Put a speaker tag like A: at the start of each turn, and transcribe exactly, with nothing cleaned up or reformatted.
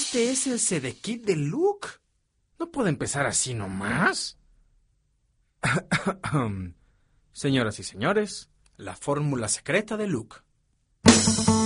A: ¿Este es el Sedekit de Luke? ¿No puede empezar así nomás? Señoras y señores, la fórmula secreta de Luke.